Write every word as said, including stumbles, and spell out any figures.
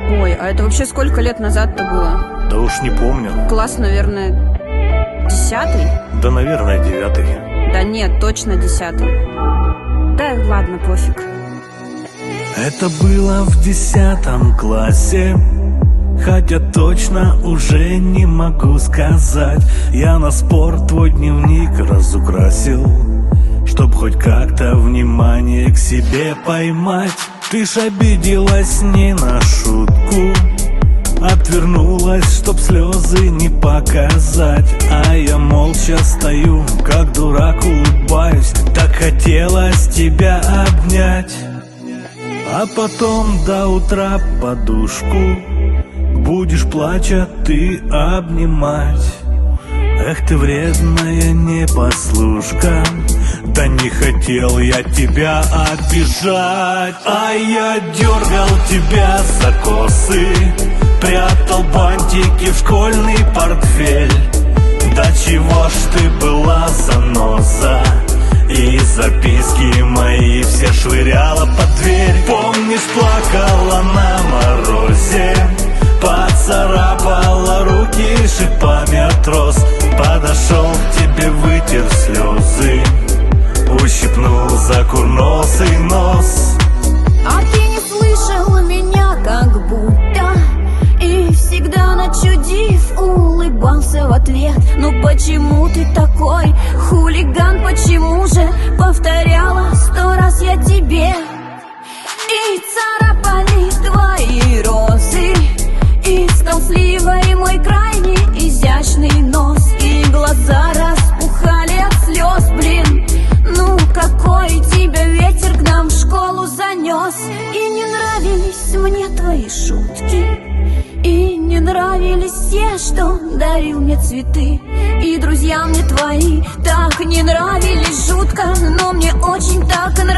Ой, а это вообще сколько лет назад-то было? Да уж не помню. Класс, наверное, десятый? Да, наверное, девятый. Да нет, точно десятый. Да ладно, пофиг. Это было в десятом классе, хотя точно уже не могу сказать. Я на спор твой дневник разукрасил, чтоб хоть как-то внимание к себе поймать. Ты ж обиделась не на шутку, отвернулась, чтоб слезы не показать. А я молча стою, как дурак улыбаюсь. Так хотелось тебя обнять. А потом до утра подушку будешь, плача, ты обнимать. Эх ты вредная непослушка, да не хотел я тебя обижать. А я дергал тебя за косы, прятал бантики в школьный портфель. Да чего ж ты была заноза, и записки мои все швыряла под дверь. Помнишь, плакала на морозе, поцарапала руки шипами от роз. Подошел к тебе, вытер слезы, ущипнул за курносый нос. А ты не слышал меня как будто, и всегда начудив улыбался в ответ. Ну почему ты такой хулиган, почему же повторяла сто раз я тебе? И царапали твои розы, и стал сливой мой крайне изящный нос. И глаза распухали от слез, блин. Ну какой тебя ветер к нам в школу занес. И не нравились мне твои шутки, и не нравились те, что дарил мне цветы. И друзья мне твои так не нравились жутко, но мне очень так нравились